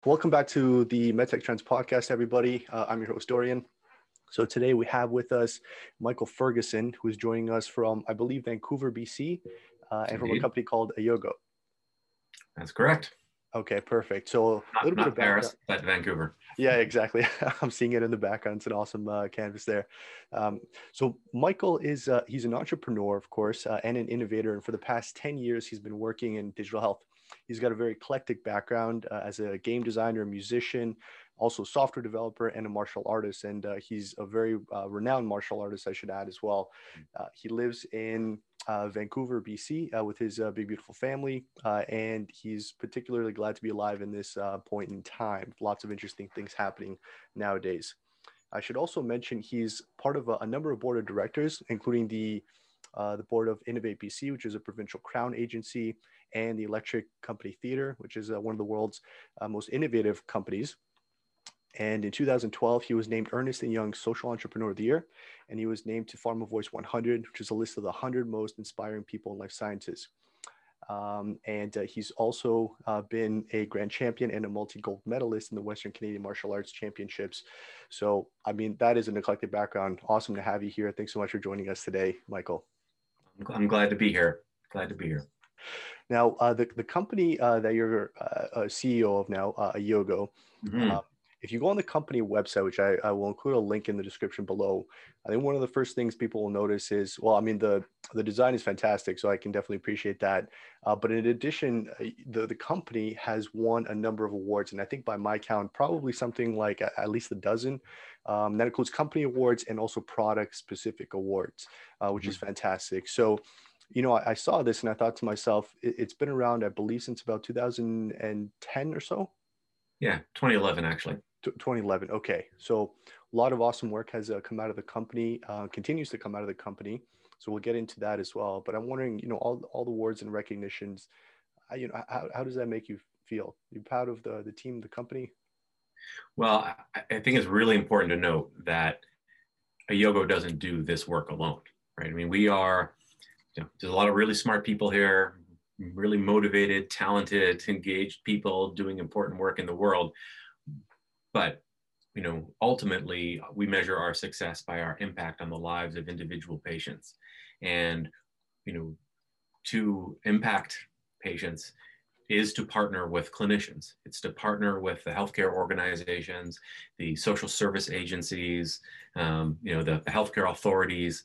Welcome back to the MedTech Trends podcast, everybody. I'm your host, Dorian. So today we have with us Michael Ferguson, who is joining us from, I believe, Vancouver, BC, and from a Indeed. company called Ayogo. That's correct. Okay, perfect. So a little bit of Not background. Paris, but Vancouver. Yeah, exactly. I'm seeing it in the background. It's an awesome canvas there. So Michael is he's an entrepreneur, of course, and an innovator. And for the past 10 years, he's been working in digital health. He's got a very eclectic background as a game designer, musician, also software developer, and a martial artist. And he's a very renowned martial artist, I should add as well. He lives in Vancouver, BC, with his big, beautiful family. And he's particularly glad to be alive in this point in time. Lots of interesting things happening nowadays. I should also mention he's part of a number of board of directors, including the board of Innovate BC, which is a provincial crown agency, and the Electric Company Theatre, which is one of the world's most innovative companies. And in 2012, he was named Ernst & Young Social Entrepreneur of the Year, and he was named to Pharma Voice 100, which is a list of the 100 most inspiring people in life sciences. And he's also been a grand champion and a multi-gold medalist in the Western Canadian Martial Arts Championships. So, I mean, that is an eclectic background. Awesome to have you here. Thanks so much for joining us today, Michael. I'm glad to be here. Glad to be here. Now, the company that you're a CEO of now, Ayogo, if you go on the company website, which I will include a link in the description below, I think one of the first things people will notice is, well, I mean, the design is fantastic, so I can definitely appreciate that. But in addition, the company has won a number of awards, and I think by my count, probably something like at least a dozen. That includes company awards and also product-specific awards, which is fantastic. So, you know, I saw this and I thought to myself, it's been around, I believe, since about 2010 or so. Yeah, 2011 actually. 2011. Okay. So a lot of awesome work has come out of the company, continues to come out of the company. So we'll get into that as well. But I'm wondering, you know, all the awards and recognitions, you know, how does that make you feel? You proud of the team, the company? Well, I think it's really important to note that Ayogo doesn't do this work alone, right? I mean, there's a lot of really smart people here, really motivated, talented, engaged people doing important work in the world. But ultimately, we measure our success by our impact on the lives of individual patients. And, to impact patients is to partner with clinicians. It's to partner with the healthcare organizations, the social service agencies, the healthcare authorities,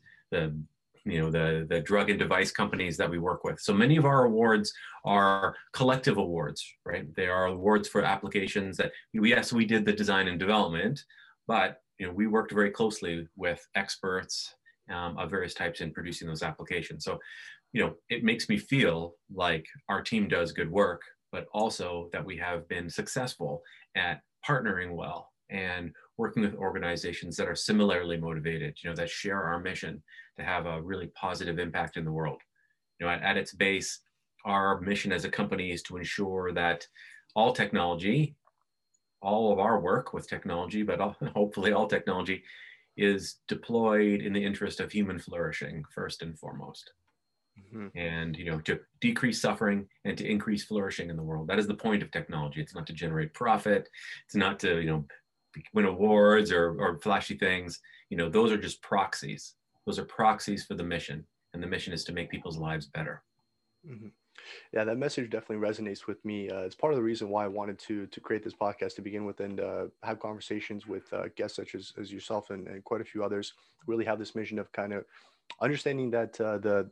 the drug and device companies that we work with. So many of our awards are collective awards, right? They are awards for applications that, yes, we did the design and development, but we worked very closely with experts of various types in producing those applications. So, it makes me feel like our team does good work, but also that we have been successful at partnering well and working with organizations that are similarly motivated, that share our mission to have a really positive impact in the world. At its base, our mission as a company is to ensure that all technology, all of our work with technology, but hopefully all technology is deployed in the interest of human flourishing first and foremost. Mm-hmm. And to decrease suffering and to increase flourishing in the world. That is the point of technology. It's not to generate profit. It's not to win awards or flashy things. Those are just proxies. Those are proxies for the mission, and the mission is to make people's lives better. Mm-hmm. Yeah, that message definitely resonates with me. It's part of the reason why I wanted to create this podcast to begin with, and have conversations with guests such as yourself and quite a few others. Really have this mission of kind of understanding that the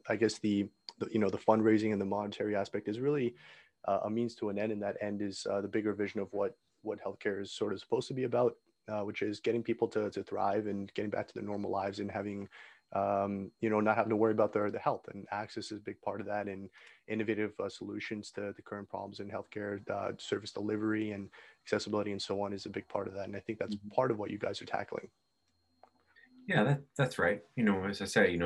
fundraising and the monetary aspect is really a means to an end, and that end is the bigger vision of what healthcare is sort of supposed to be about, which is getting people to thrive and getting back to their normal lives and having not having to worry about their health. And access is a big part of that, and innovative solutions to the current problems in healthcare, service delivery and accessibility and so on is a big part of that. And I think that's part of what you guys are tackling. Yeah, that's right. As I say,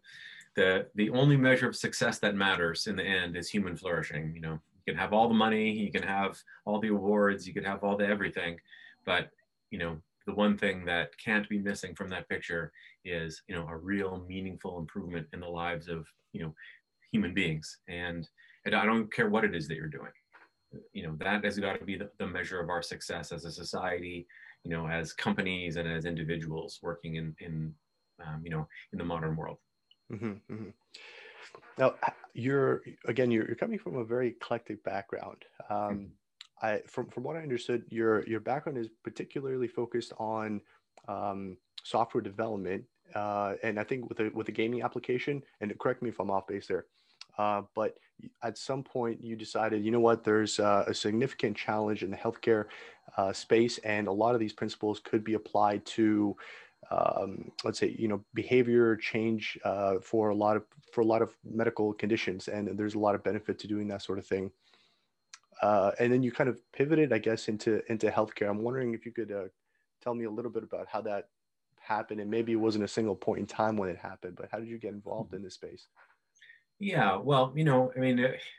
the only measure of success that matters in the end is human flourishing. You can have all the money, you can have all the awards, you can have all the everything, but the one thing that can't be missing from that picture is a real meaningful improvement in the lives of human beings. And I don't care what it is that you're doing. that has got to be the measure of our success as a society, as companies and as individuals working in the modern world. Hmm. Hmm. Now, you're coming from a very eclectic background. From what I understood, your background is particularly focused on software development, and I think with a gaming application. And correct me if I'm off base there, but at some point you decided, you know what, there's a significant challenge in the healthcare space, and a lot of these principles could be applied to let's say, behavior change for a lot of medical conditions, and there's a lot of benefit to doing that sort of thing. And then you kind of pivoted, I guess, into healthcare. I'm wondering if you could tell me a little bit about how that happened, and maybe it wasn't a single point in time when it happened, but how did you get involved in this space? Yeah, well, I mean,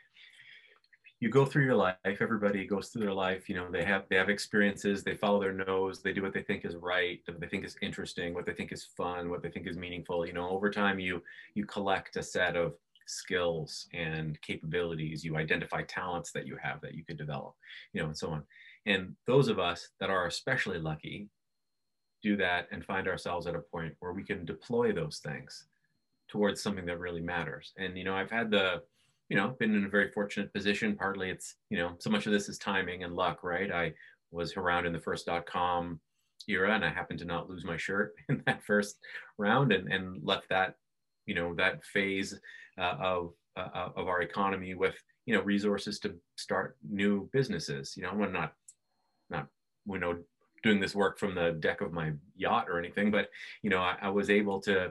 you go through your life. Everybody goes through their life. They have experiences. They follow their nose. They do what they think is right, what they think is interesting, what they think is fun, what they think is meaningful. Over time, you collect a set of skills and capabilities. You identify talents that you have that you could develop, and so on. And those of us that are especially lucky do that and find ourselves at a point where we can deploy those things towards something that really matters. And I've had been in a very fortunate position. Partly it's, so much of this is timing and luck, right? I was around in the first .com era, and I happened to not lose my shirt in that first round, and left that, that phase of our economy with, resources to start new businesses. I'm not doing this work from the deck of my yacht or anything, but I was able to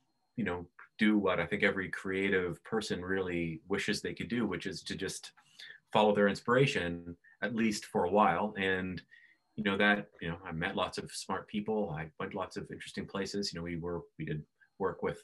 do what I think every creative person really wishes they could do, which is to just follow their inspiration, at least for a while. And I met lots of smart people. I went lots of interesting places. We did work with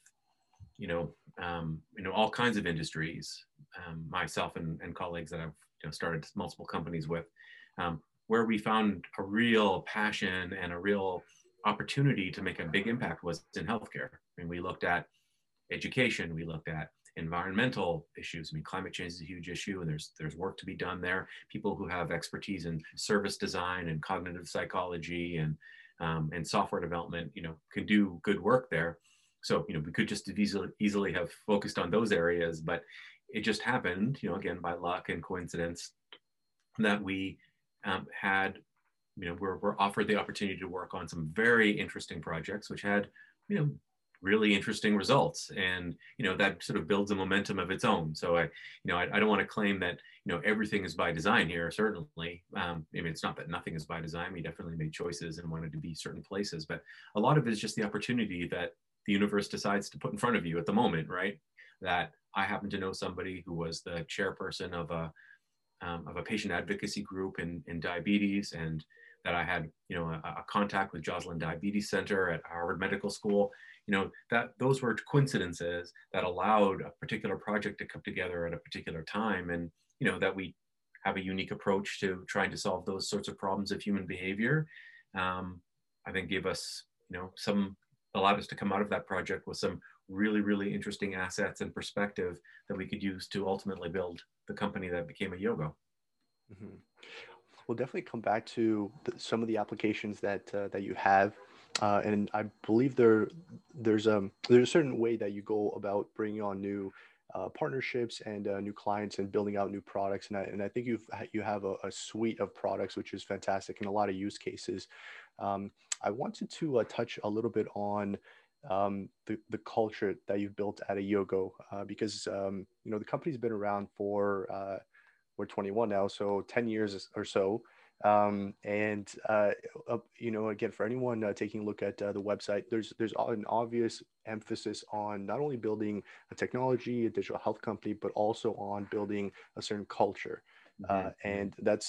all kinds of industries. Myself and colleagues that I've started multiple companies with, where we found a real passion and a real opportunity to make a big impact was in healthcare. I mean, we looked at education, we looked at environmental issues. I mean, climate change is a huge issue, and there's work to be done there. People who have expertise in service design and cognitive psychology and software development, can do good work there. So we could just easily have focused on those areas, but it just happened, again by luck and coincidence, that we had we're offered the opportunity to work on some very interesting projects, which had really interesting results, and that sort of builds a momentum of its own. So I don't want to claim that everything is by design here. Certainly, I mean, it's not that nothing is by design. We definitely made choices and wanted to be certain places, but a lot of it is just the opportunity that the universe decides to put in front of you at the moment, right? That I happen to know somebody who was the chairperson of a patient advocacy group in diabetes, and that I had a contact with Joslin Diabetes Center at Harvard Medical School. That those were coincidences that allowed a particular project to come together at a particular time, and that we have a unique approach to trying to solve those sorts of problems of human behavior. I think gave us allowed us to come out of that project with some really, really interesting assets and perspective that we could use to ultimately build the company that became Ayogo. Mm-hmm. We'll definitely come back to some of the applications that you have, and I believe there's a certain way that you go about bringing on new partnerships and new clients and building out new products, and I think you have a suite of products which is fantastic and a lot of use cases. I wanted to touch a little bit on the culture that you've built at Ayogo, because the company's been around for we're 21 now, so 10 years or so. And again, for anyone taking a look at the website, there's an obvious emphasis on not only building a technology, a digital health company, but also on building a certain culture. And that's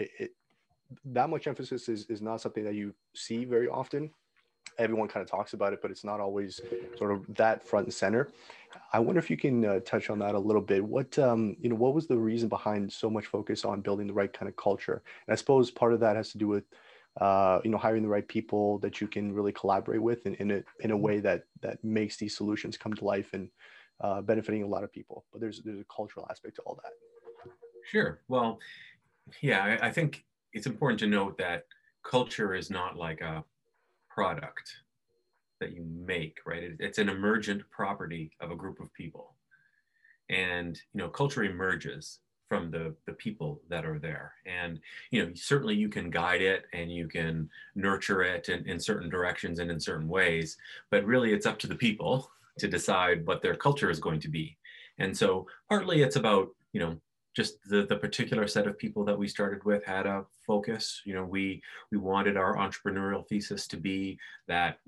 that much emphasis is not something that you see very often. Everyone kind of talks about it, but it's not always sort of that front and center. I wonder if you can touch on that a little bit. What was the reason behind so much focus on building the right kind of culture? And I suppose part of that has to do with, hiring the right people that you can really collaborate with in a way that makes these solutions come to life and benefiting a lot of people. But there's a cultural aspect to all that. Sure. Well, Yeah, I think it's important to note that culture is not like a product that you make, right? It's an emergent property of a group of people. And, culture emerges from the people that are there. And, certainly you can guide it and you can nurture it in certain directions and in certain ways, but really it's up to the people to decide what their culture is going to be. And so partly it's about, just the particular set of people that we started with had a focus. We wanted our entrepreneurial thesis to be that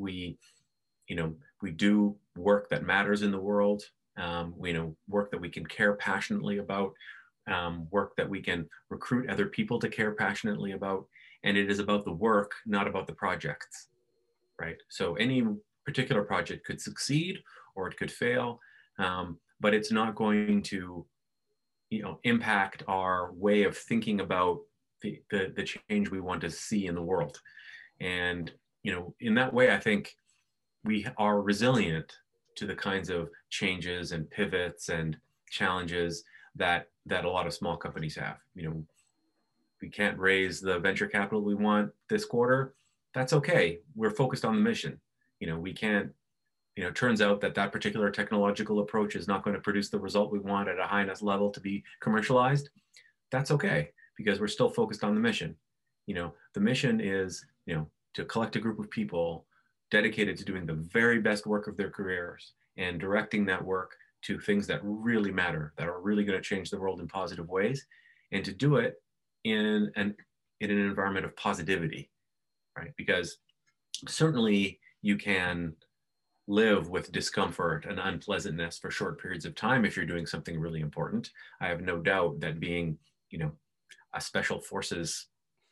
we do work that matters in the world. Work that we can care passionately about, work that we can recruit other people to care passionately about. And it is about the work, not about the projects, right? So any particular project could succeed or it could fail, but it's not going to, impact our way of thinking about the change we want to see in the world. And, in that way, I think we are resilient to the kinds of changes and pivots and challenges that a lot of small companies have. We can't raise the venture capital we want this quarter. That's okay. We're focused on the mission. We can't, turns out that particular technological approach is not going to produce the result we want at a high enough level to be commercialized. That's okay, because we're still focused on the mission. The mission is, to collect a group of people dedicated to doing the very best work of their careers and directing that work to things that really matter, that are really going to change the world in positive ways, and to do it in an environment of positivity, right? Because certainly you can live with discomfort and unpleasantness for short periods of time if you're doing something really important. I have no doubt that being, a special forces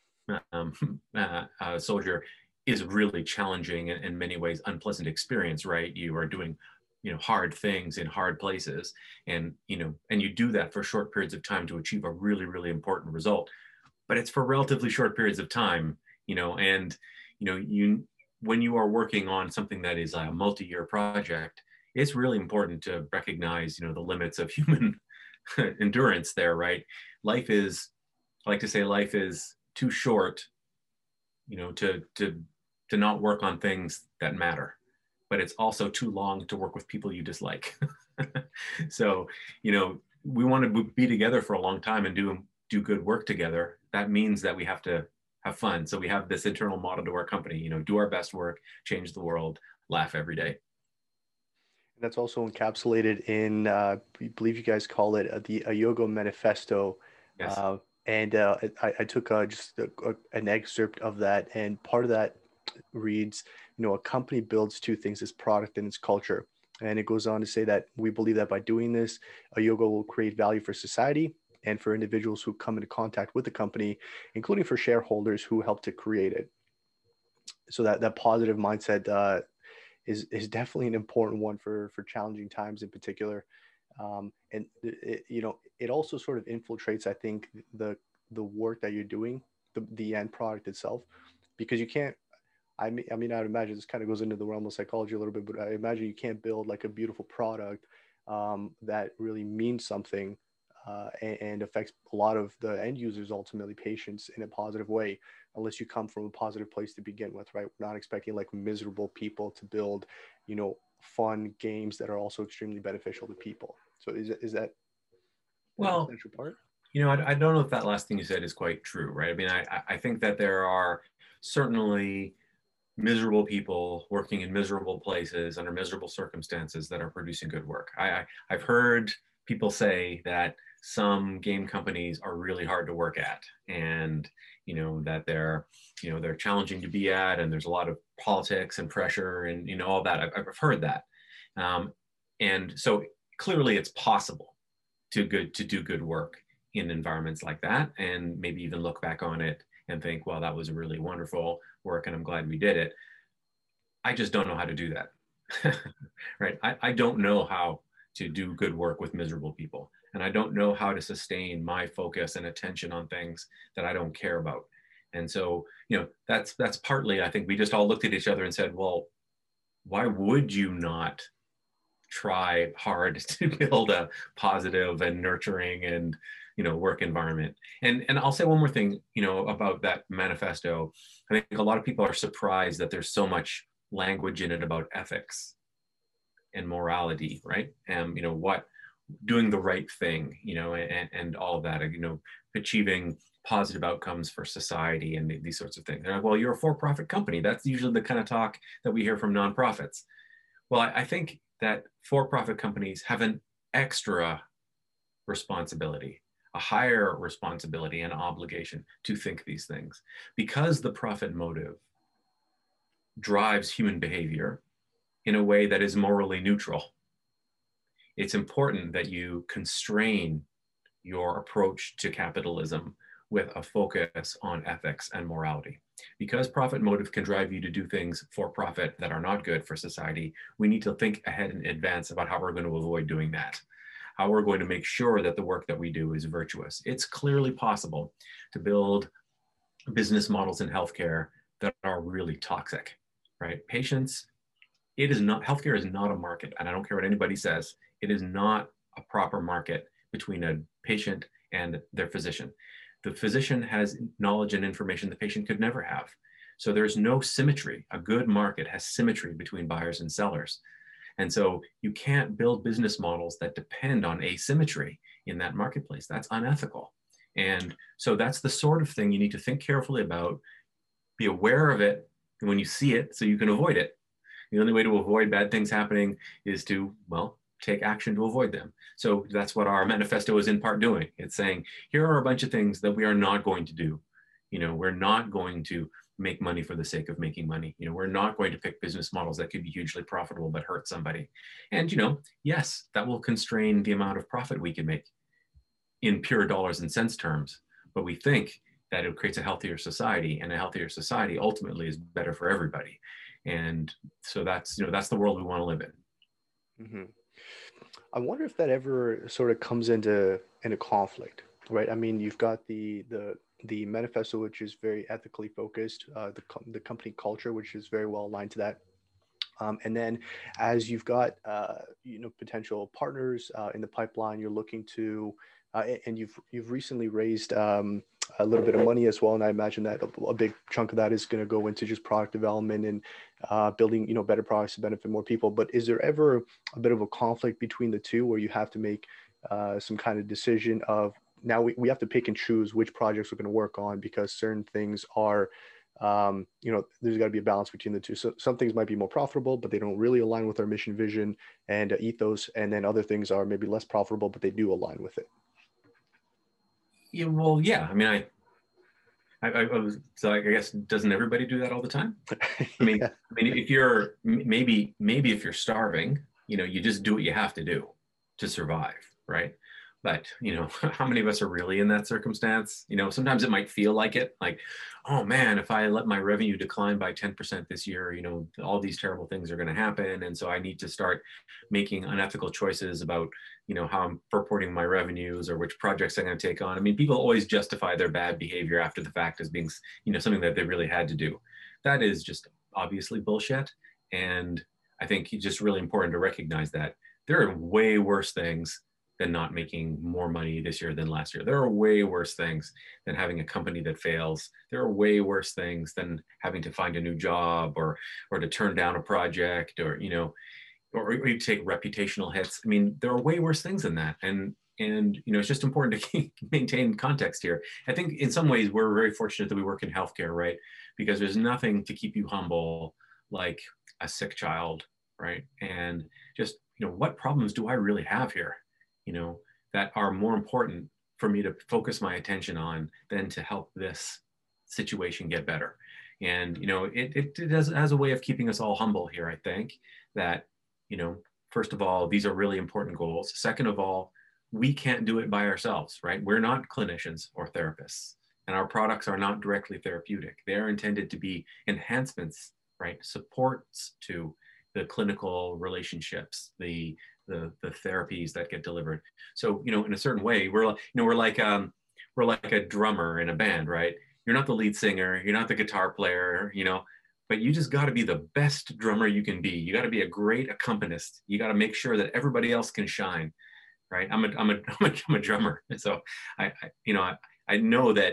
soldier is really challenging and in many ways unpleasant experience, right? You are doing, hard things in hard places, and you do that for short periods of time to achieve a really, really important result. But it's for relatively short periods of time, and when you are working on something that is a multi-year project, it's really important to recognize, the limits of human endurance there, right? Life is, I like to say, life is too short, to not work on things that matter, but it's also too long to work with people you dislike. So, we want to be together for a long time and do good work together. That means that we have to have fun. So we have this internal motto to our company, do our best work, change the world, laugh every day. That's also encapsulated in, I believe you guys call it the Yoga Manifesto. Yes. I took just an excerpt of that, and part of that reads, a company builds two things: its product and its culture. And it goes on to say that we believe that by doing this, Yoga will create value for society and for individuals who come into contact with the company, including for shareholders who help to create it. So that positive mindset is definitely an important one for challenging times in particular. And it also sort of infiltrates, I think, the work that you're doing, the end product itself, because you can't. I mean, I would imagine this kind of goes into the realm of psychology a little bit, but I imagine you can't build like a beautiful product that really means something and affects a lot of the end users, ultimately patients, in a positive way, unless you come from a positive place to begin with, right? We're not expecting like miserable people to build, fun games that are also extremely beneficial to people. So is that Well, the essential part? I don't know if that last thing you said is quite true, right? I mean, I think that there are certainly miserable people working in miserable places under miserable circumstances that are producing good work. I've heard people say that some game companies are really hard to work at, and that they're challenging to be at, and there's a lot of politics and pressure and all that. I've heard that, and so clearly it's possible to do good work in environments like that, and maybe even look back on it and think, well, that was a really wonderful work and I'm glad we did it. I just don't know how to do that. Right? I don't know how to do good work with miserable people. And I don't know how to sustain my focus and attention on things that I don't care about. And so, that's partly, I think we just all looked at each other and said, well, why would you not try hard to build a positive and nurturing and, work environment. And I'll say one more thing, about that manifesto. I think a lot of people are surprised that there's so much language in it about ethics and morality, right? And, what doing the right thing, and all of that, achieving positive outcomes for society and these sorts of things. They're like, well, you're a for-profit company. That's usually the kind of talk that we hear from nonprofits. Well, I think that for-profit companies have an extra responsibility, a higher responsibility and obligation to think these things, because the profit motive drives human behavior in a way that is morally neutral. It's important that you constrain your approach to capitalism with a focus on ethics and morality. Because profit motive can drive you to do things for profit that are not good for society, we need to think ahead in advance about how we're going to avoid doing that, how we're going to make sure that the work that we do is virtuous. It's clearly possible to build business models in healthcare that are really toxic, right? Patients, healthcare is not a market, and I don't care what anybody says, it is not a proper market between a patient and their physician. The physician has knowledge and information the patient could never have. So there's no symmetry. A good market has symmetry between buyers and sellers. And so you can't build business models that depend on asymmetry in that marketplace. That's unethical. And so that's the sort of thing you need to think carefully about, be aware of it when you see it so you can avoid it. The only way to avoid bad things happening is to, take action to avoid them. So that's what our manifesto is in part doing. It's saying, here are a bunch of things that we are not going to do. We're not going to make money for the sake of making money. We're not going to pick business models that could be hugely profitable but hurt somebody. And, yes, that will constrain the amount of profit we can make in pure dollars and cents terms. But we think that it creates a healthier society, and a healthier society ultimately is better for everybody. And so that's the world we want to live in. Mm-hmm. I wonder if that ever sort of comes into a conflict, right? I mean, you've got the manifesto, which is very ethically focused, the company culture, which is very well aligned to that. And then as you've got, potential partners in the pipeline, you're looking to, and you've recently raised a little bit of money as well. And I imagine that a big chunk of that is going to go into just product development and building, better products to benefit more people. But is there ever a bit of a conflict between the two where you have to make some kind of decision of, now we have to pick and choose which projects we're going to work on, because certain things are, there's got to be a balance between the two. So some things might be more profitable, but they don't really align with our mission, vision, and ethos. And then other things are maybe less profitable, but they do align with it. Yeah, well, yeah. I mean, so I guess, doesn't everybody do that all the time? I mean, Yeah. if you're maybe if you're starving, you just do what you have to do to survive, right? But, how many of us are really in that circumstance? Sometimes it might feel like it, like, oh man, if I let my revenue decline by 10% this year, all these terrible things are going to happen. And so I need to start making unethical choices about, how I'm purporting my revenues or which projects I'm going to take on. I mean, people always justify their bad behavior after the fact as being, something that they really had to do. That is just obviously bullshit. And I think it's just really important to recognize that there are way worse things than not making more money this year than last year. There are way worse things than having a company that fails. There are way worse things than having to find a new job or to turn down a project or you take reputational hits. I mean, there are way worse things than that. And it's just important to maintain context here. I think in some ways we're very fortunate that we work in healthcare, right? Because there's nothing to keep you humble like a sick child, right? And just, what problems do I really have here? That are more important for me to focus my attention on than to help this situation get better. And, it has a way of keeping us all humble here, I think, that, first of all, these are really important goals. Second of all, we can't do it by ourselves, right? We're not clinicians or therapists, and our products are not directly therapeutic. They're intended to be enhancements, right? Supports to the clinical relationships, the therapies that get delivered. So, in a certain way, we're like a drummer in a band, right? You're not the lead singer, you're not the guitar player, but you just got to be the best drummer you can be. You got to be a great accompanist. You got to make sure that everybody else can shine, right? I'm a drummer. And so I know that,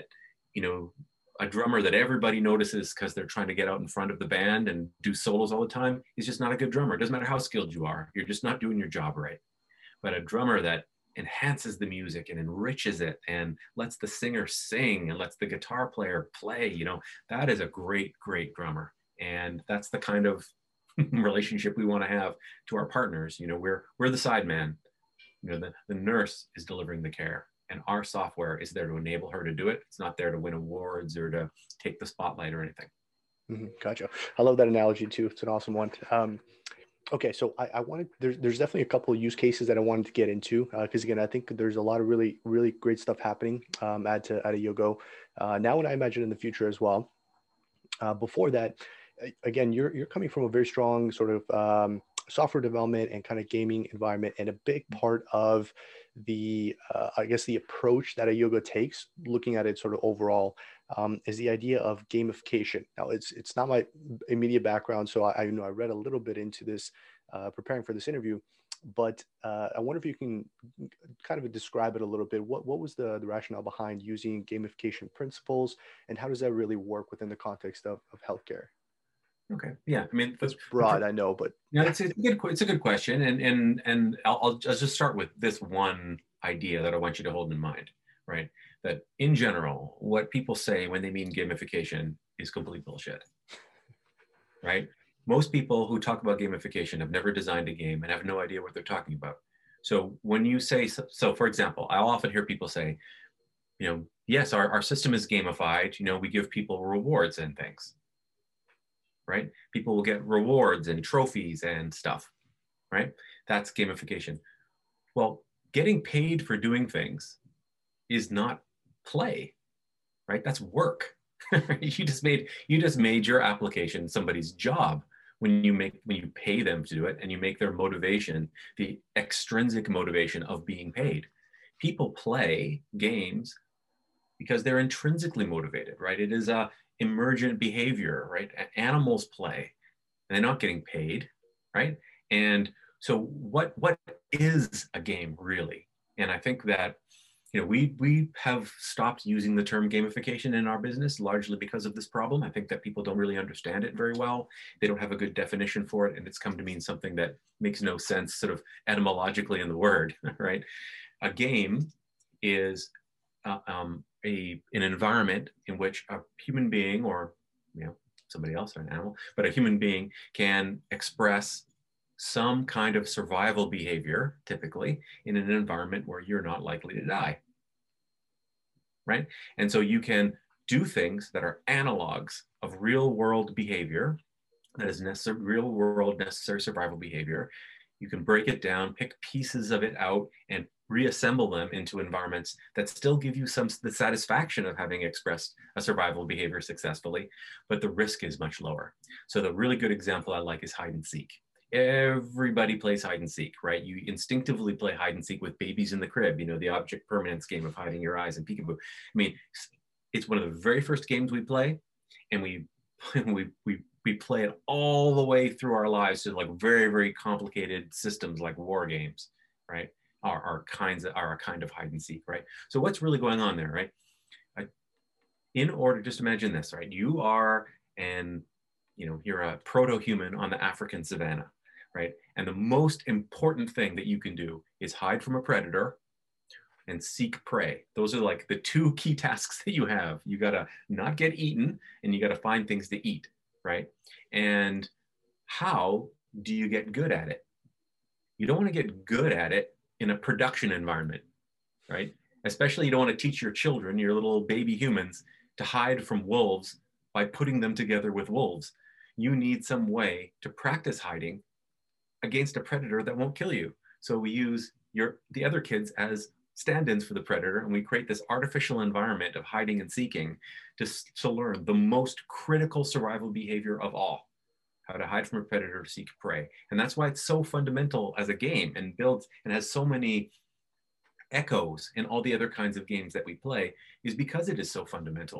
a drummer that everybody notices because they're trying to get out in front of the band and do solos all the time is just not a good drummer. It doesn't matter how skilled you are. You're just not doing your job right. But a drummer that enhances the music and enriches it and lets the singer sing and lets the guitar player play, that is a great, great drummer. And that's the kind of relationship we want to have to our partners. We're the side man. The nurse is delivering the care, and our software is there to enable her to do it. It's not there to win awards or to take the spotlight or anything. Mm-hmm. Gotcha. I love that analogy too. It's an awesome one. Okay, so I wanted, there's definitely a couple of use cases that I wanted to get into because again, I think there's a lot of really, really great stuff happening at Yogo now, and I imagine in the future as well. Before that, again, you're coming from a very strong sort of software development and kind of gaming environment, and a big part of the I guess the approach that Yoga takes, looking at it sort of overall, is the idea of gamification. Now, it's not my immediate background, so I read a little bit into this preparing for this interview, but I wonder if you can kind of describe it a little bit. What was the rationale behind using gamification principles, and how does that really work within the context of healthcare? Okay. Yeah. I mean, that's broad, I know, but yeah, it's a good question. And I'll just start with this one idea that I want you to hold in mind, right? That in general, what people say when they mean gamification is complete bullshit, right? Most people who talk about gamification have never designed a game and have no idea what they're talking about. So when you say, so for example, I'll often hear people say, yes, our system is gamified. We give people rewards and things. Right? People will get rewards and trophies and stuff, right? That's gamification. Well, getting paid for doing things is not play, right? That's work. You just made your application somebody's job when you pay them to do it, and you make their motivation the extrinsic motivation of being paid. People play games because they're intrinsically motivated, right? It is a emergent behavior, right? Animals play, and they're not getting paid, right? And so what is a game really? And I think that we have stopped using the term gamification in our business largely because of this problem. I think that people don't really understand it very well. They don't have a good definition for it, and it's come to mean something that makes no sense sort of etymologically in the word, right? A game is an environment in which a human being, or somebody else or an animal, but a human being can express some kind of survival behavior, typically in an environment where you're not likely to die, right? And so you can do things that are analogs of real world behavior, that is real world necessary survival behavior. You can break it down, pick pieces of it out, and reassemble them into environments that still give you the satisfaction of having expressed a survival behavior successfully, but the risk is much lower. So the really good example I like is hide and seek. Everybody plays hide and seek, right? You instinctively play hide and seek with babies in the crib, the object permanence game of hiding your eyes and peekaboo. I mean, it's one of the very first games we play, and we play it all the way through our lives to like very, very complicated systems like war games, right? Are a kind of hide and seek, right? So what's really going on there, right? In order, just imagine this, right? You are you're a proto-human on the African savannah, right? And the most important thing that you can do is hide from a predator and seek prey. Those are like the two key tasks that you have. You gotta not get eaten, and you gotta find things to eat, right? And how do you get good at it? You don't want to get good at it in a production environment, right? Especially you don't want to teach your children, your little baby humans, to hide from wolves by putting them together with wolves. You need some way to practice hiding against a predator that won't kill you. So we use the other kids as stand-ins for the predator, and we create this artificial environment of hiding and seeking to learn the most critical survival behavior of all: how to hide from a predator to seek prey. And that's why it's so fundamental as a game, and builds and has so many echoes in all the other kinds of games that we play, is because it is so fundamental.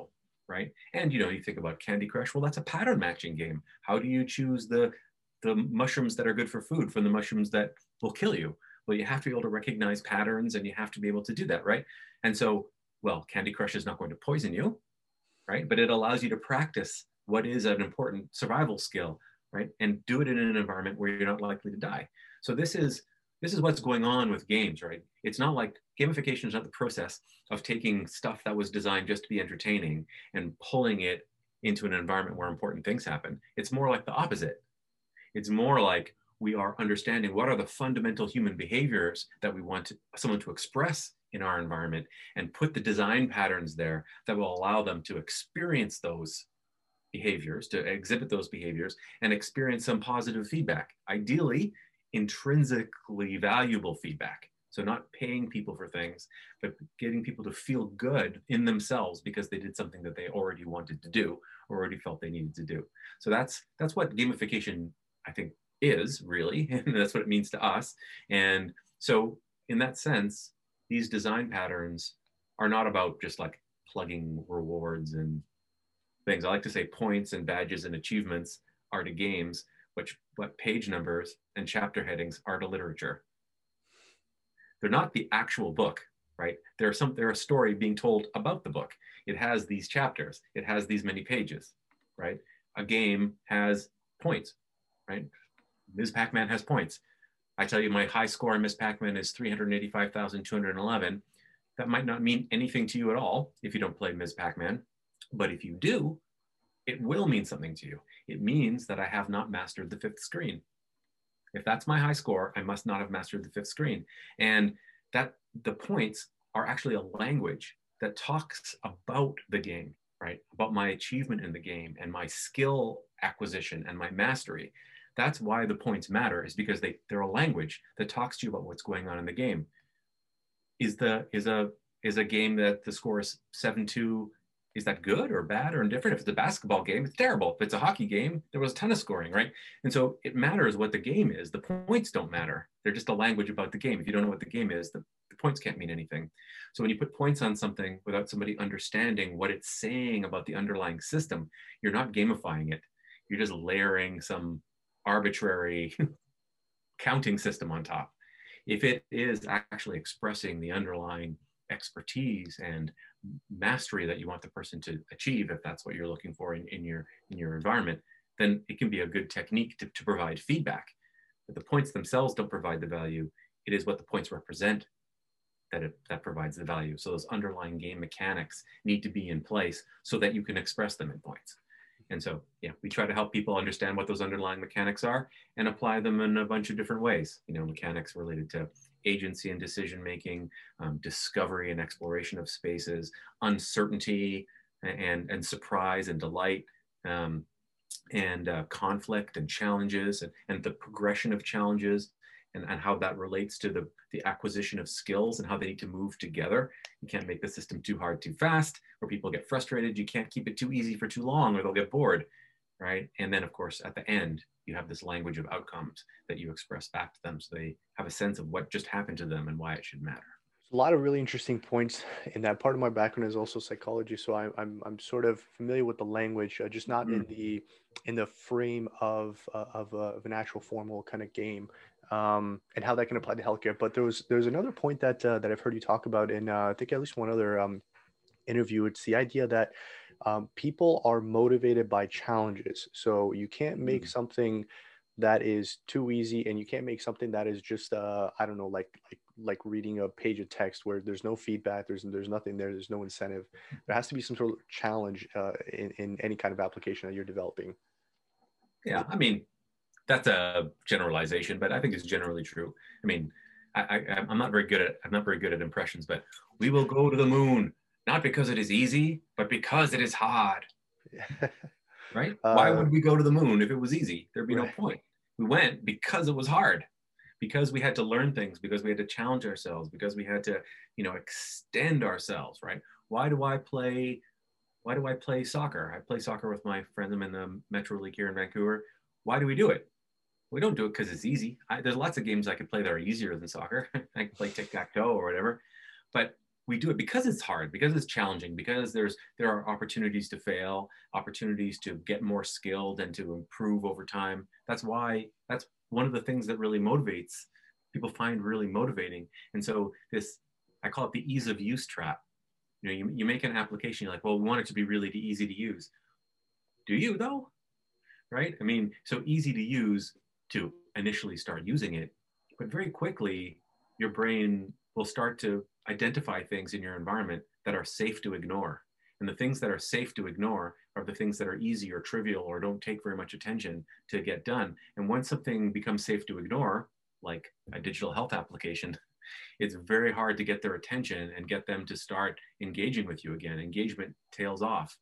right? And you think about Candy Crush. Well, that's a pattern matching game. How do you choose the mushrooms that are good for food from the mushrooms that will kill you? Well, you have to be able to recognize patterns, and you have to be able to do that, right? And so, well, Candy Crush is not going to poison you, right? But it allows you to practice what is an important survival skill, right? And do it in an environment where you're not likely to die. So this is what's going on with games, right? It's not like gamification is not the process of taking stuff that was designed just to be entertaining and pulling it into an environment where important things happen. It's more like the opposite. It's more like we are understanding what are the fundamental human behaviors that we want someone to express in our environment, and put the design patterns there that will allow them to experience those behaviors, to exhibit those behaviors, and experience some positive feedback. Ideally, intrinsically valuable feedback. So not paying people for things, but getting people to feel good in themselves because they did something that they already wanted to do or already felt they needed to do. So that's what gamification, I think, is really, and that's what it means to us. And so in that sense, these design patterns are not about just like plugging rewards and things. I like to say points and badges and achievements are to games, what page numbers and chapter headings are to literature. They're not the actual book, right? They're a story being told about the book. It has these chapters. It has these many pages, right? A game has points, right? Ms. Pac-Man has points. I tell you my high score in Ms. Pac-Man is 385,211. That might not mean anything to you at all if you don't play Ms. Pac-Man, but if you do, it will mean something to you. It means that I have not mastered the fifth screen. If that's my high score, I must not have mastered the fifth screen. And that the points are actually a language that talks about the game, right? About my achievement in the game and my skill acquisition and my mastery. That's why the points matter, is because they're a language that talks to you about what's going on in the game. Is a game that the score is 7-2, is that good or bad or indifferent? If it's a basketball game, it's terrible. If it's a hockey game, there was a ton of scoring, right? And so it matters what the game is. The points don't matter. They're just a language about the game. If you don't know what the game is, the points can't mean anything. So when you put points on something without somebody understanding what it's saying about the underlying system, you're not gamifying it. You're just layering some arbitrary counting system on top. If it is actually expressing the underlying expertise and mastery that you want the person to achieve, if that's what you're looking for in your environment, then it can be a good technique to provide feedback. But the points themselves don't provide the value. It is what the points represent that provides the value. So those underlying game mechanics need to be in place so that you can express them in points. And so, yeah, we try to help people understand what those underlying mechanics are and apply them in a bunch of different ways. Mechanics related to agency and decision-making, discovery and exploration of spaces, uncertainty and surprise and delight, and conflict and challenges, and the progression of challenges, and how that relates to the acquisition of skills and how they need to move together. You can't make the system too hard too fast, or people get frustrated. You can't keep it too easy for too long, or they'll get bored, right? And then, of course, at the end, you have this language of outcomes that you express back to them, so they have a sense of what just happened to them and why it should matter. A lot of really interesting points in that. Part of my background is also psychology, so I'm sort of familiar with the language, just not in the frame of an actual formal kind of game, and how that can apply to healthcare. But there's another point that I've heard you talk about in I think at least one other interview. It's the idea that people are motivated by challenges. So you can't make something that is too easy, and you can't make something that is just I don't know, like reading a page of text where there's no feedback, there's nothing there, there's no incentive. There has to be some sort of challenge in any kind of application that you're developing. Yeah, I mean, that's a generalization, but I think it's generally true. I mean, I'm not very good at impressions, but we will go to the moon, not because it is easy, but because it is hard. Right? Why would we go to the moon if it was easy? There'd be no point. We went because it was hard, because we had to learn things, because we had to challenge ourselves, because we had to, extend ourselves, right? Why do I play soccer? I play soccer with my friends. I'm in the Metro League here in Vancouver. Why do we do it? We don't do it because it's easy. There's lots of games I could play that are easier than soccer. I can play tic-tac-toe or whatever. But we do it because it's hard, because it's challenging, because there are opportunities to fail, opportunities to get more skilled and to improve over time. That's one of the things that really motivates people, find really motivating. And so this, I call it the ease of use trap. You know, you make an application, you're like, well, we want it to be really easy to use. Do you though? Right? I mean, so easy to use to initially start using it, but very quickly your brain will start to identify things in your environment that are safe to ignore. And the things that are safe to ignore are the things that are easy or trivial or don't take very much attention to get done. And once something becomes safe to ignore, like a digital health application, it's very hard to get their attention and get them to start engaging with you again. Engagement tails off.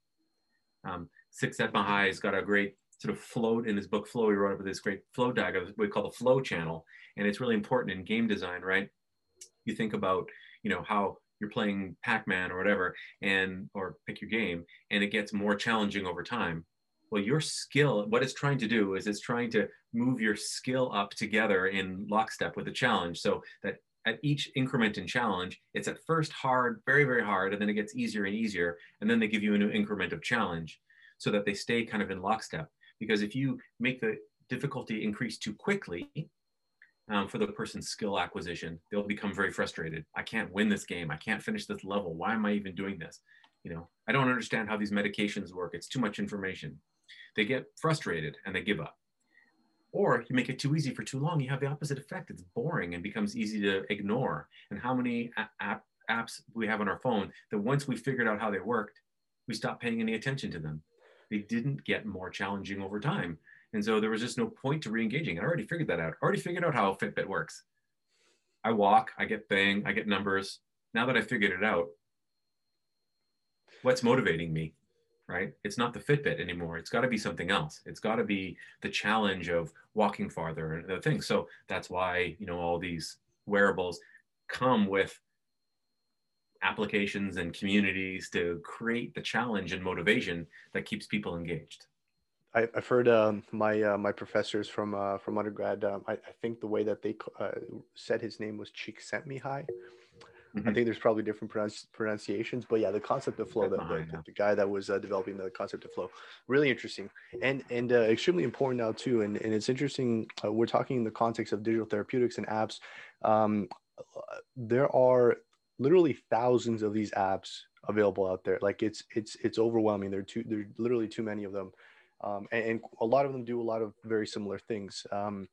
Six Sigma High has got a great sort of flow in his book Flow. He wrote up this great flow diagram we call the flow channel, and it's really important in game design, right? You think about, you know, how you're playing Pac-Man or whatever, or pick your game, and it gets more challenging over time. Well, your skill, what it's trying to do is it's trying to move your skill up together in lockstep with the challenge, so that at each increment in challenge, it's at first hard, very, very hard, and then it gets easier and easier, and then they give you a new increment of challenge so that they stay kind of in lockstep. Because if you make the difficulty increase too quickly for the person's skill acquisition, they'll become very frustrated. I can't win this game. I can't finish this level. Why am I even doing this? You know, I don't understand how these medications work. It's too much information. They get frustrated and they give up. Or you make it too easy for too long, you have the opposite effect. It's boring and becomes easy to ignore. And how many apps we have on our phone that once we figured out how they worked, we stopped paying any attention to them. They didn't get more challenging over time. And so there was just no point to re-engaging. I already figured that out. I already figured out how a Fitbit works. I walk, I get bang, I get numbers. Now that I figured it out, what's motivating me? Right? It's not the Fitbit anymore. It's got to be something else. It's got to be the challenge of walking farther and the things. So that's why, you know, all these wearables come with applications and communities to create the challenge and motivation that keeps people engaged. I've heard my professors from undergrad. I think the way that they said his name was Csikszentmihalyi. I think there's probably different pronunciations, but yeah, the concept of flow, the guy that was developing the concept of flow, really interesting and extremely important now too. And it's interesting. We're talking in the context of digital therapeutics and apps. There are literally thousands of these apps available out there. Like it's overwhelming. There's literally too many of them. And a lot of them do a lot of very similar things.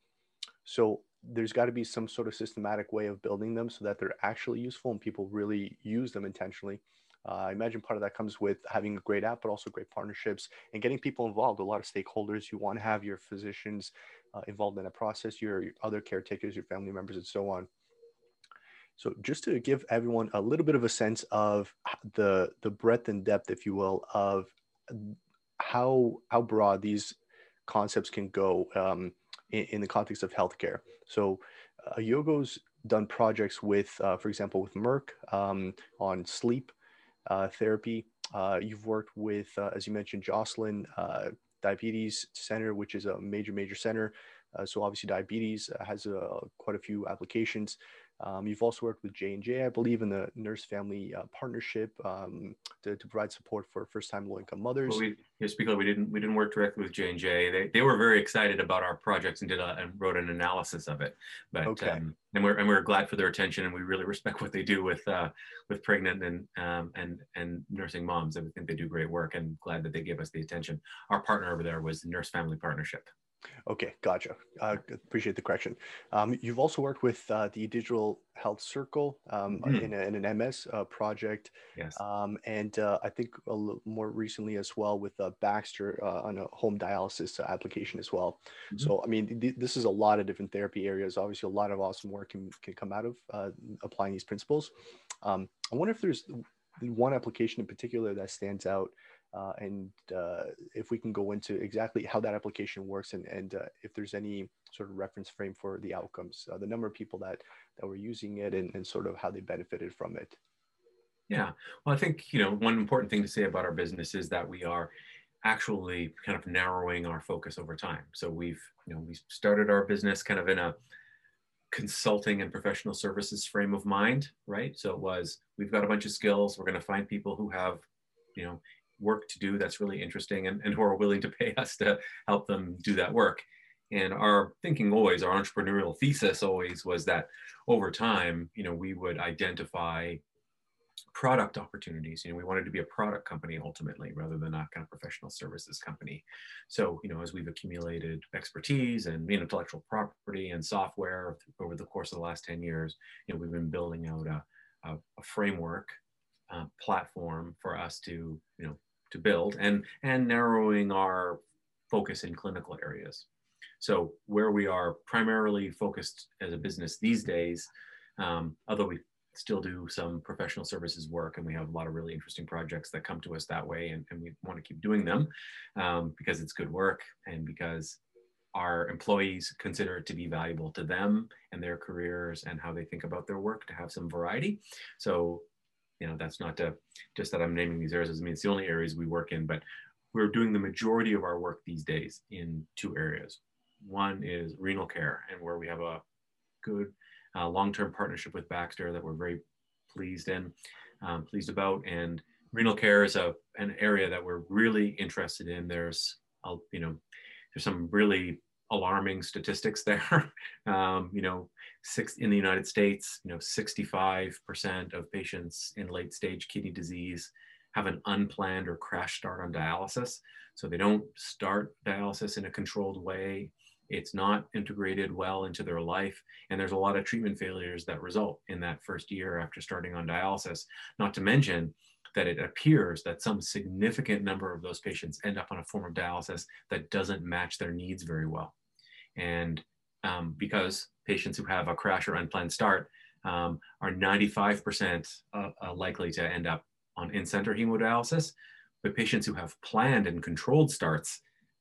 So there's got to be some sort of systematic way of building them so that they're actually useful and people really use them intentionally. I imagine part of that comes with having a great app, but also great partnerships and getting people involved. A lot of stakeholders. You want to have your physicians involved in a process, your other caretakers, your family members, and so on. So just to give everyone a little bit of a sense of the breadth and depth, if you will, of how broad these concepts can go in the context of healthcare. So Yogo's done projects with, for example, with Merck on sleep therapy. You've worked with, as you mentioned, Joslin Diabetes Center, which is a major center. So obviously diabetes has quite a few applications. You've also worked with J&J, I believe, in the nurse family partnership to provide support for first-time low-income mothers. Well, we didn't work directly with J&J. They were very excited about our projects and wrote an analysis of it. But okay. And we're glad for their attention, and we really respect what they do with pregnant and nursing moms. And we think they do great work, and glad that they give us the attention. Our partner over there was the Nurse Family Partnership. Okay, gotcha. Appreciate the correction. You've also worked with the Digital Health Circle in an MS project. Yes. And I think more recently as well with Baxter on a home dialysis application as well. So, I mean, this is a lot of different therapy areas. Obviously, a lot of awesome work can come out of applying these principles. I wonder if there's one application in particular that stands out. And if we can go into exactly how that application works and if there's any sort of reference frame for the outcomes, the number of people that were using it and sort of how they benefited from it. Yeah, well, I think, one important thing to say about our business is that we are actually kind of narrowing our focus over time. So we started our business kind of in a consulting and professional services frame of mind, right? So it was, we've got a bunch of skills. We're going to find people who have, you know, work to do that's really interesting, and who are willing to pay us to help them do that work. And our thinking always, our entrepreneurial thesis always was that over time, you know, we would identify product opportunities. You know, we wanted to be a product company ultimately, rather than a kind of professional services company. So, you know, as we've accumulated expertise and intellectual property and software over the course of the last 10 years, you know, we've been building out a framework platform for us to, you know, to build and narrowing our focus in clinical areas. So where we are primarily focused as a business these days, although we still do some professional services work, and we have a lot of really interesting projects that come to us that way, and we want to keep doing them because it's good work, and because our employees consider it to be valuable to them and their careers and how they think about their work, to have some variety. So, you know, that's not just that I'm naming these areas, doesn't mean it's the only areas we work in, but we're doing the majority of our work these days in two areas. One is renal care, and where we have a good long-term partnership with Baxter that we're very pleased about. And renal care is an area that we're really interested in. There's, you know, there's some really alarming statistics there. You know, in the United States, you know, 65% of patients in late-stage kidney disease have an unplanned or crash start on dialysis. So they don't start dialysis in a controlled way. It's not integrated well into their life. And there's a lot of treatment failures that result in that first year after starting on dialysis. Not to mention that it appears that some significant number of those patients end up on a form of dialysis that doesn't match their needs very well. And because patients who have a crash or unplanned start are 95% likely to end up on in-center hemodialysis, but patients who have planned and controlled starts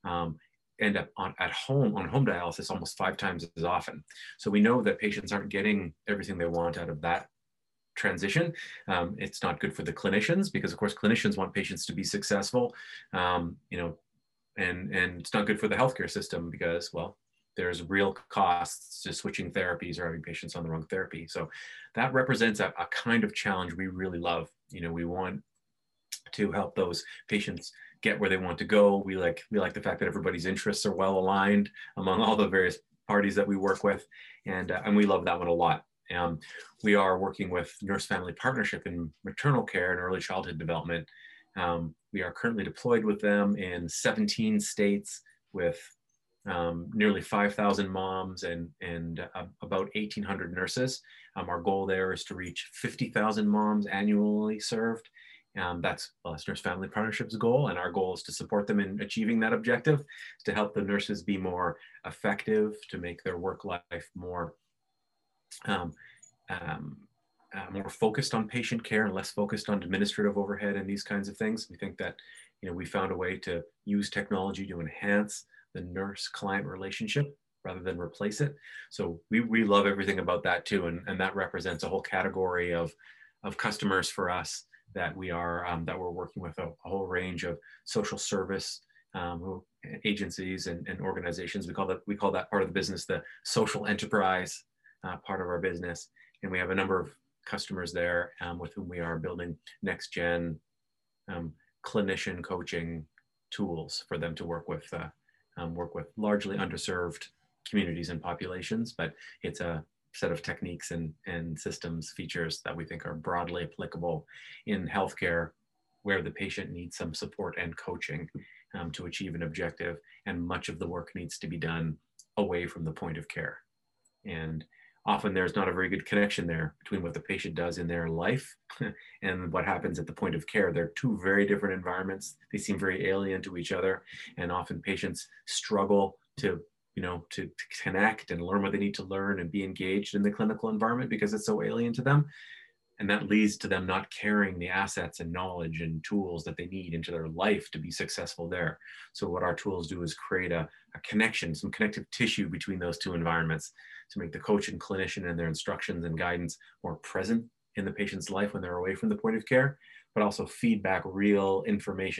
end up on home dialysis almost 5 times as often. So we know that patients aren't getting everything they want out of that transition. It's not good for the clinicians, because of course clinicians want patients to be successful, you know, and it's not good for the healthcare system because, well, there's real costs to switching therapies or having patients on the wrong therapy. So that represents a kind of challenge we really love. You know, we want to help those patients get where they want to go. We like the fact that everybody's interests are well aligned among all the various parties that we work with, and we love that one a lot. We are working with Nurse Family Partnership in maternal care and early childhood development. We are currently deployed with them in 17 states with nearly 5,000 moms and about 1,800 nurses. Our goal there is to reach 50,000 moms annually served. That's Nurse Family Partnership's goal, and our goal is to support them in achieving that objective, to help the nurses be more effective, to make their work life more more focused on patient care and less focused on administrative overhead and these kinds of things. We think that, you know, we found a way to use technology to enhance the nurse-client relationship rather than replace it. So we love everything about that too, and that represents a whole category of customers for us that we are that we're working with a whole range of social service agencies and organizations. We call that part of the business the social enterprise part of our business, and we have a number of customers there with whom we are building next gen clinician coaching tools for them to work with largely underserved communities and populations. But it's a set of techniques and systems features that we think are broadly applicable in healthcare, where the patient needs some support and coaching to achieve an objective, and much of the work needs to be done away from the point of care. And often there's not a very good connection there between what the patient does in their life and what happens at the point of care. They're two very different environments. They seem very alien to each other, and often patients struggle to connect and learn what they need to learn and be engaged in the clinical environment because it's so alien to them. And that leads to them not carrying the assets and knowledge and tools that they need into their life to be successful there. So what our tools do is create a connection, some connective tissue between those two environments to make the coach and clinician and their instructions and guidance more present in the patient's life when they're away from the point of care, but also feed back real information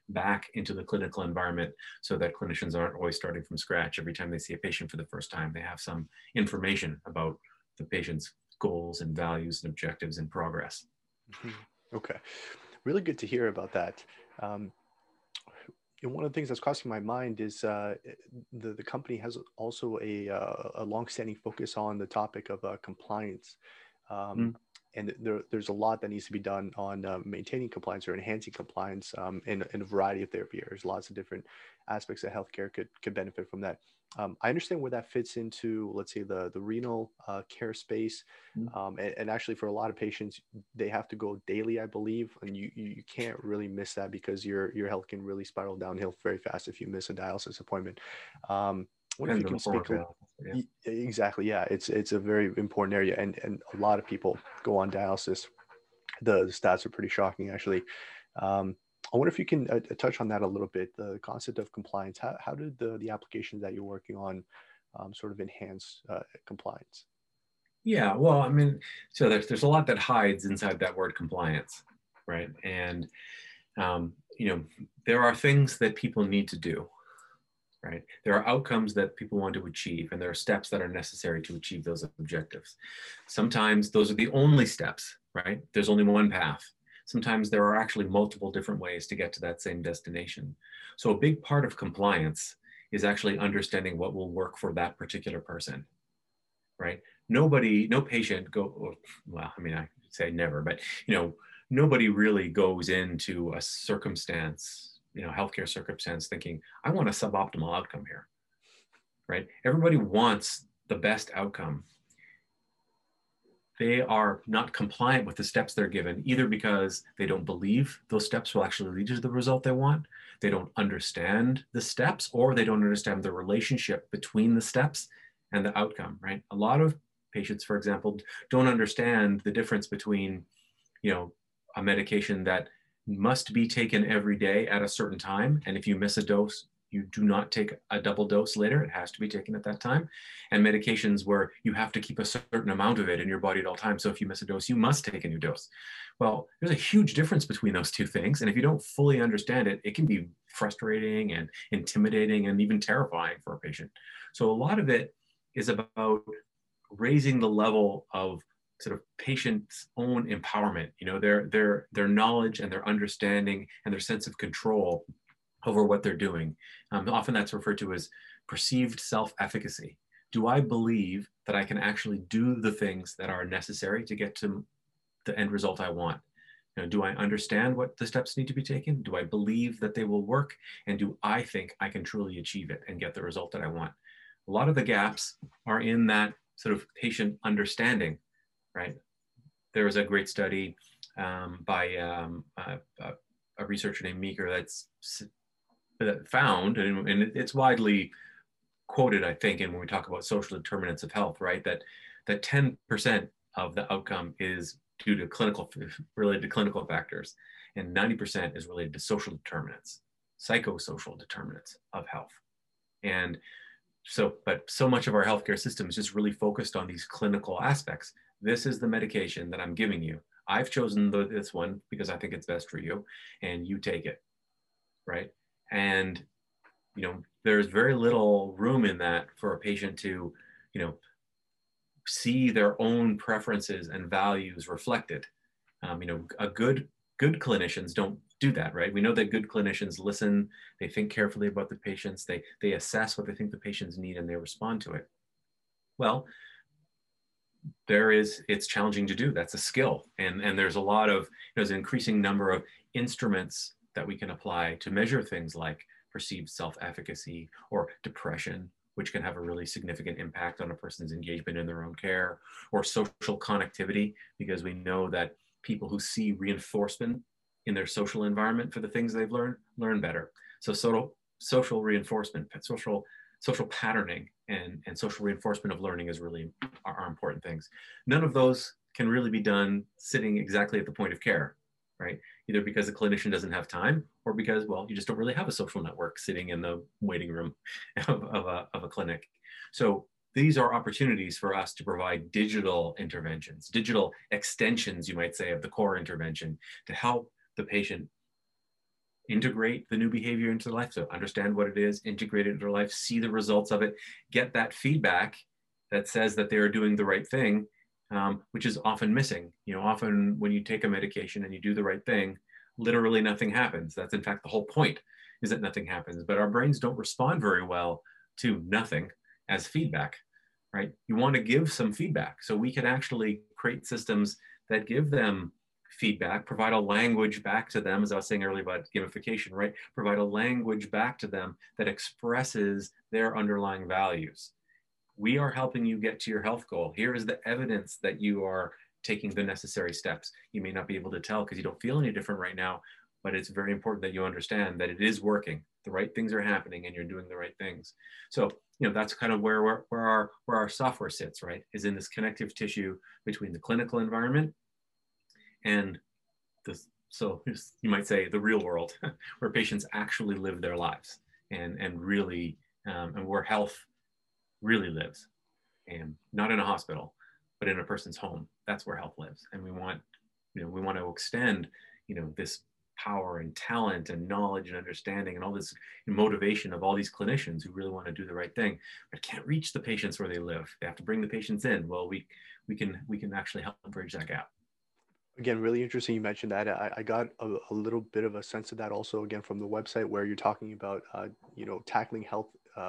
back into the clinical environment so that clinicians aren't always starting from scratch every time they see a patient for the first time. They have some information about the patient's goals and values and objectives and progress. Okay. Really good to hear about that. Um, and one of the things that's crossing my mind is the company has also a longstanding focus on the topic of compliance. Um, Mm. and there's a lot that needs to be done on maintaining compliance or enhancing compliance in a variety of therapy areas. Lots of different aspects of healthcare could benefit from that. I understand where that fits into, let's say, the renal care space. Mm. And actually, for a lot of patients, they have to go daily, I believe, and you can't really miss that because your health can really spiral downhill very fast if you miss a dialysis appointment. I wonder if you Depends on can the form speak of dialysis. Yeah. exactly. Yeah, it's a very important area, and a lot of people go on dialysis. The stats are pretty shocking, actually. I wonder if you can touch on that a little bit. The concept of compliance. How did the applications that you're working on sort of enhance compliance? Yeah, well, I mean, so there's a lot that hides inside that word compliance, right? And you know, there are things that people need to do, right? There are outcomes that people want to achieve, and there are steps that are necessary to achieve those objectives. Sometimes those are the only steps, right? There's only one path. Sometimes there are actually multiple different ways to get to that same destination. So a big part of compliance is actually understanding what will work for that particular person, right? Nobody, no patient well, I mean, I say never, but you know, nobody really goes into a circumstance, you know, healthcare circumstance thinking, I want a suboptimal outcome here, right? Everybody wants the best outcome. They are not compliant with the steps they're given, either because they don't believe those steps will actually lead to the result they want, they don't understand the steps, or they don't understand the relationship between the steps and the outcome, right? A lot of patients, for example, don't understand the difference between, you know, a medication that must be taken every day at a certain time, and if you miss a dose, you do not take a double dose later. It has to be taken at that time. And medications where you have to keep a certain amount of it in your body at all times. So if you miss a dose, you must take a new dose. Well, there's a huge difference between those two things. And if you don't fully understand it, it can be frustrating and intimidating and even terrifying for a patient. So a lot of it is about raising the level of sort of patient's own empowerment, you know, their knowledge and their understanding and their sense of control over what they're doing. Often that's referred to as perceived self-efficacy. Do I believe that I can actually do the things that are necessary to get to the end result I want? You know, do I understand what the steps need to be taken? Do I believe that they will work? And do I think I can truly achieve it and get the result that I want? A lot of the gaps are in that sort of patient understanding, right? There was a great study by a researcher named Meeker that found, and it's widely quoted, I think, and when we talk about social determinants of health, right, that 10% of the outcome is due to related to clinical factors, and 90% is related to social determinants, psychosocial determinants of health. And so, but so much of our healthcare system is just really focused on these clinical aspects. This is the medication that I'm giving you. I've chosen this one because I think it's best for you, and you take it, right? And, you know, there's very little room in that for a patient to, you know, see their own preferences and values reflected. You know, good clinicians don't do that, right? We know that good clinicians listen, they think carefully about the patients, they assess what they think the patients need, and they respond to it. Well, it's challenging to do. That's a skill. And there's a lot of, there's an increasing number of instruments that we can apply to measure things like perceived self-efficacy or depression, which can have a really significant impact on a person's engagement in their own care, or social connectivity, because we know that people who see reinforcement in their social environment for the things they've learn better. So social reinforcement, social patterning and social reinforcement of learning are important things. None of those can really be done sitting exactly at the point of care, right? Either because the clinician doesn't have time, or because, well, you just don't really have a social network sitting in the waiting room of a clinic. So these are opportunities for us to provide digital interventions, digital extensions, you might say, of the core intervention to help the patient integrate the new behavior into their life. So understand what it is, integrate it into their life, see the results of it, get that feedback that says that they're doing the right thing, which is often missing. Often when you take a medication and you do the right thing, literally nothing happens. That's in fact the whole point, is that nothing happens. But our brains don't respond very well to nothing as feedback, right? You want to give some feedback. So we can actually create systems that give them feedback, provide a language back to them, as I was saying earlier about gamification, right? Provide a language back to them that expresses their underlying values. We are helping you get to your health goal. Here is the evidence that you are taking the necessary steps. You may not be able to tell because you don't feel any different right now, but it's very important that you understand that it is working. The right things are happening and you're doing the right things. So, that's kind of where our software sits, right? Is in this connective tissue between the clinical environment and so you might say the real world, where patients actually live their lives and really, and where health really lives, and not in a hospital, but in a person's home. That's where health lives. And we want to extend, this power and talent and knowledge and understanding and all this motivation of all these clinicians who really want to do the right thing, but can't reach the patients where they live. They have to bring the patients in. Well, we can actually help bridge that gap. Again, really interesting you mentioned that. I got a little bit of a sense of that also, again, from the website where you're talking about, tackling health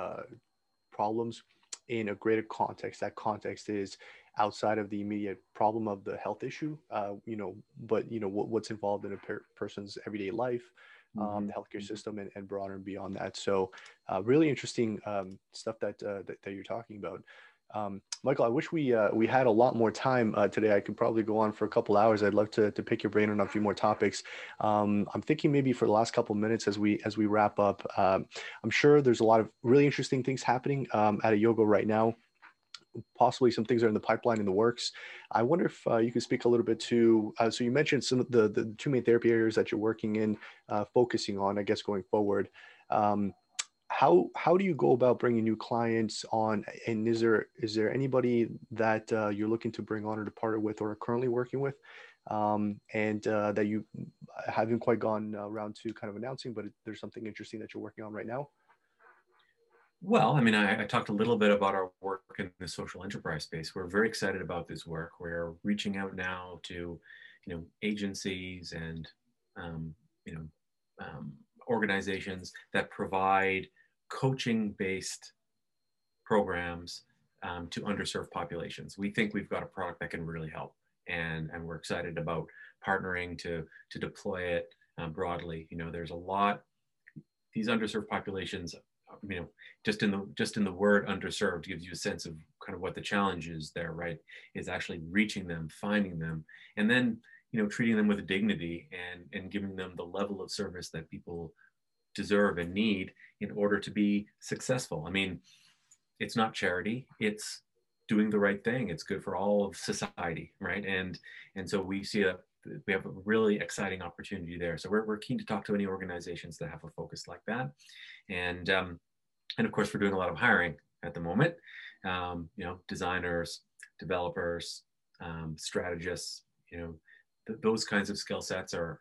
problems in a greater context. That context is outside of the immediate problem of the health issue, but, what's involved in a person's everyday life, the healthcare system, and broader and beyond that. So really interesting stuff that you're talking about. Michael, I wish we had a lot more time today. I could probably go on for a couple hours. I'd love to pick your brain on a few more topics. I'm thinking maybe for the last couple of minutes as we wrap up, I'm sure there's a lot of really interesting things happening at Ayogo right now. Possibly some things are in the pipeline, in the works. I wonder if you could speak a little bit to, so you mentioned some of the two main therapy areas that you're working in, focusing on, I guess, going forward. How do you go about bringing new clients on? And is there anybody that you're looking to bring on or to partner with or are currently working with, and that you haven't quite gone around to kind of announcing, but there's something interesting that you're working on right now? Well, I mean, I talked a little bit about our work in the social enterprise space. We're very excited about this work. We're reaching out now to, agencies and, you know, organizations that provide coaching-based programs to underserved populations. We think we've got a product that can really help, and we're excited about partnering to deploy it broadly. There's a lot. These underserved populations, just in the word underserved gives you a sense of kind of what the challenge is there, right? Is actually reaching them, finding them, and then treating them with dignity and giving them the level of service that people deserve and need in order to be successful. I mean, it's not charity, it's doing the right thing. It's good for all of society, right? And so we have a really exciting opportunity there. So we're keen to talk to any organizations that have a focus like that. And of course, we're doing a lot of hiring at the moment. Designers, developers, strategists. Those kinds of skill sets are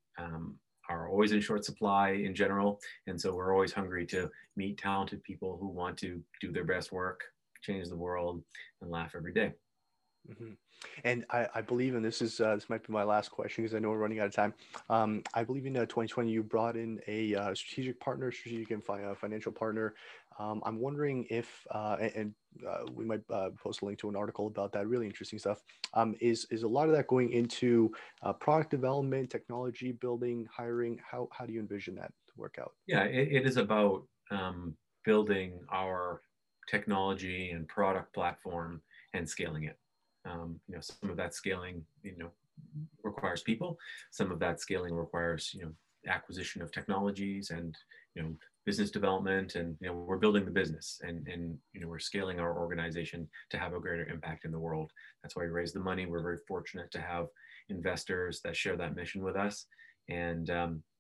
always in short supply in general, and so we're always hungry to meet talented people who want to do their best work, change the world, and laugh every day. Mm-hmm. And I believe, and this might be my last question because I know we're running out of time. I believe in 2020 you brought in a strategic and financial partner. I'm wondering if, we might post a link to an article about that. Really interesting stuff. Is a lot of that going into product development, technology building, hiring? How do you envision that to work out? Yeah, it is about building our technology and product platform and scaling it. Some of that scaling, requires people. Some of that scaling requires, acquisition of technologies and, business development. And, we're building the business and we're scaling our organization to have a greater impact in the world. That's why we raise the money. We're very fortunate to have investors that share that mission with us. And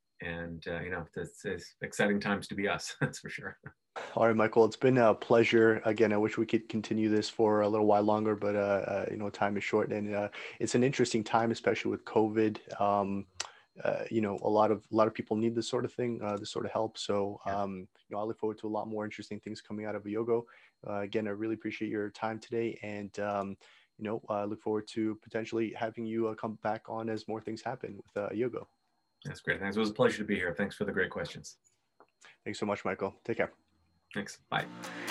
it's exciting times to be us. That's for sure. All right, Michael, it's been a pleasure. Again, I wish we could continue this for a little while longer, but time is short, and it's an interesting time, especially with COVID. a lot of people need this sort of thing, this sort of help. So I look forward to a lot more interesting things coming out of Yogo. Again, I really appreciate your time today, and I look forward to potentially having you come back on as more things happen with Yogo. That's great. Thanks. It was a pleasure to be here. Thanks for the great questions. Thanks so much, Michael. Take care. Thanks. Bye.